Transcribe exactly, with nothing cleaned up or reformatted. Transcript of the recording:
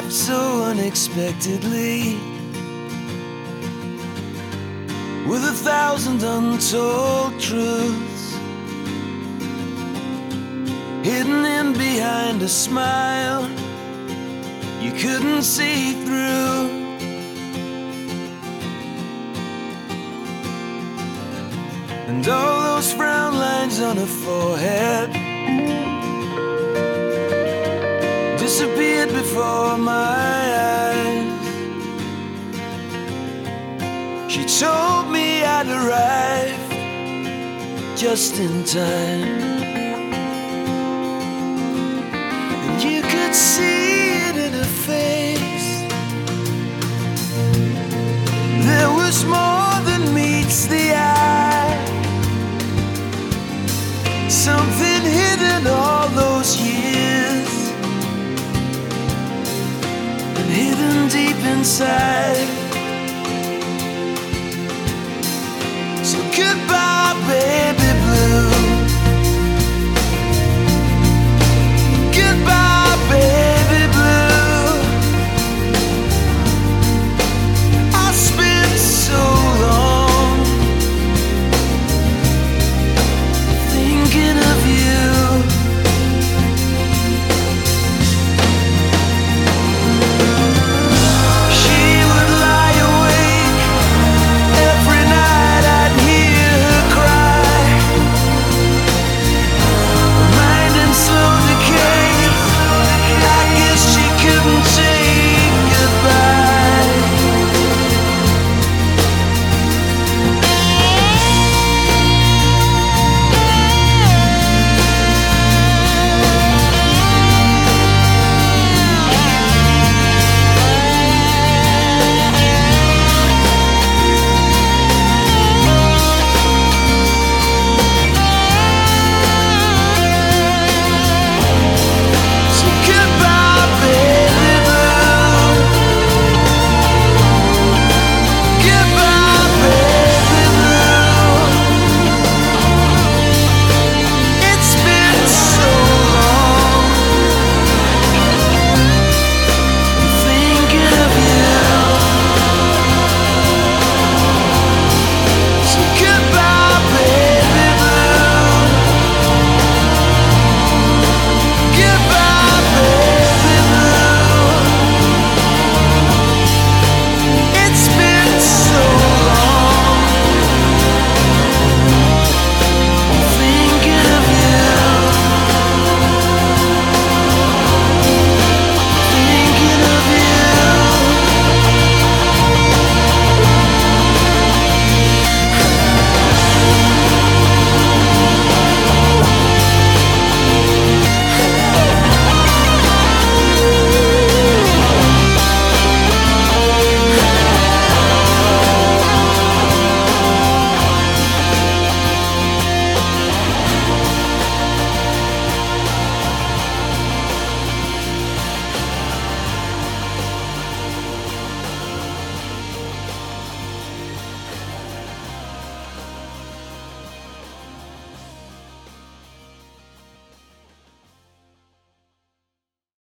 arrived so unexpectedly, with a thousand untold truths hidden in behind a smile you couldn't see through. And all those frown lines on her forehead disappeared before my eyes. She told me I'd arrived just in time, and you could see it in her face. There was more than meets the eye, something hidden all those years, and hidden deep inside. So goodbye, baby.